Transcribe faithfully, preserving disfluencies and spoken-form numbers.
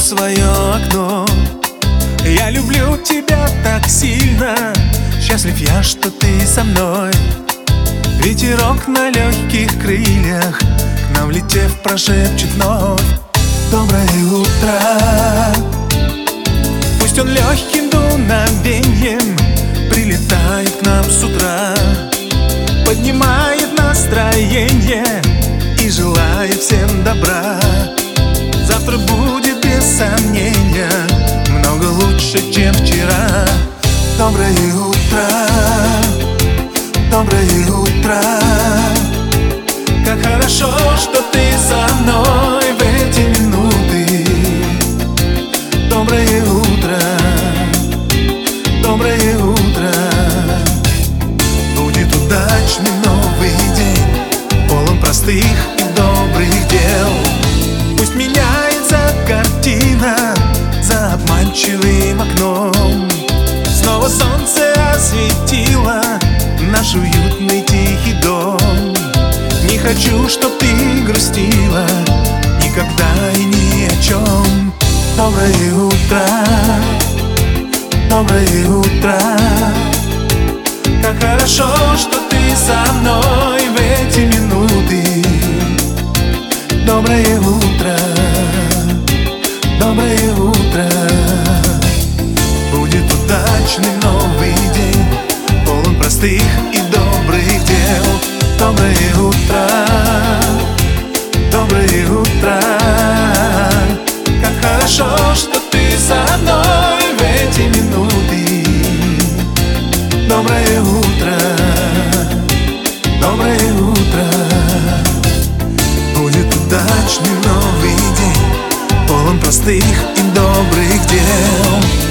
свое окно. Я люблю тебя так сильно, счастлив я, что ты со мной. Ветерок на легких крыльях к нам летев прошепчет вновь: доброе утро. Пусть он легким дуновеньем прилетает к нам с утра, поднимает настроение и желает всем добра. Завтра будет без сомнения много лучше, чем вчера. Доброе утро, доброе утро. Как хорошо, что ты со мной в эти минуты. Доброе утро, доброе утро. Будет удачный новый день, полон простых и добрых дел. Пусть меняется картина за обманчивым окном. Снова солнце осветило наш уютный тихий дом. Не хочу, чтоб ты грустила никогда и ни о чем. Доброе утро, доброе утро. Как хорошо, что ты со мной в эти минуты. Доброе утро, доброе утро. Будет удачный новый день, полон простых и добрых дел. Доброе утро, доброе утро. Как хорошо, что ты со мной в эти минуты. Доброе утро, доброе утро. Будет удачный новый день, полон простых и добрых дел.